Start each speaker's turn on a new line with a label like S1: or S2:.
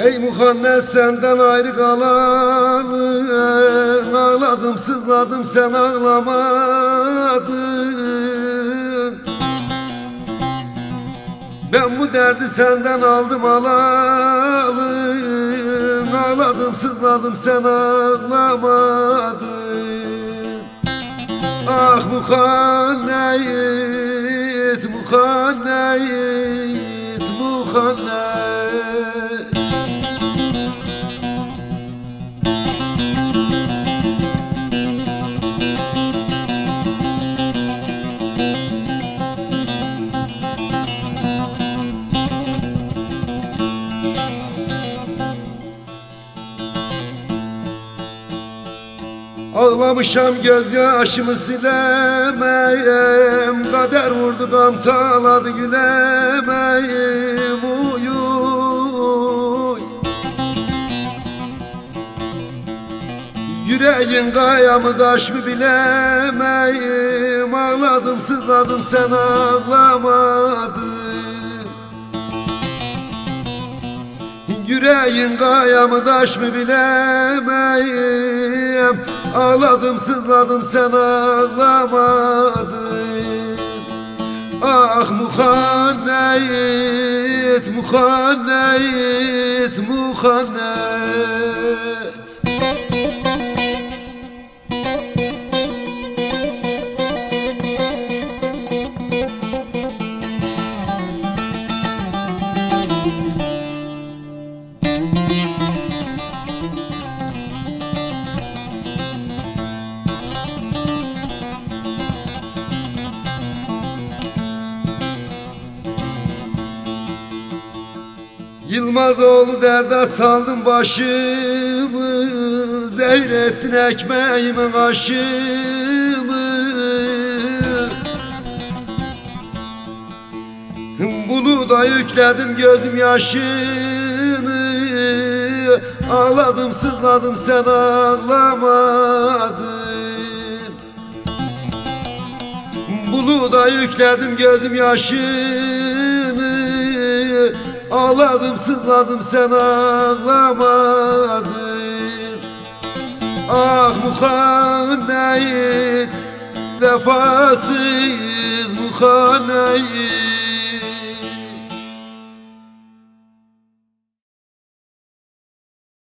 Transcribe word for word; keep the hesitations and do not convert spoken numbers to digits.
S1: Ey muhannes senden ayrı kalalı, ağladım sızladım sen ağlamadın. Ben bu derdi senden aldım alalı, ağladım sızladım sen ağlamadın. Ah muhanneyt, muhanneyt, muhanneyt. Ağlamışam gözyaşımı silemeyim, kader vurdu kamtaladı gülemeyim. Uyuy yüreğin kaya mı taş mı bilemeyim. Ağladım sızladım sen ağlamadın. Yüreğin kaya mı taş mı bilemeyim. Ağladım sızladım sen ağlamadın. Ah muhanneyt, muhanneyt, muhanneyt. Yılmazoğlu derde saldım başımı, zehrettin ekmeğimin aşımı. Buluda yükledim gözüm yaşını, ağladım sızladım sen ağlamadın. Buluda yükledim gözüm yaşını, ağladım sızladım sen ağlamadın. Ah muhanneyt, vefasız muhanneyt.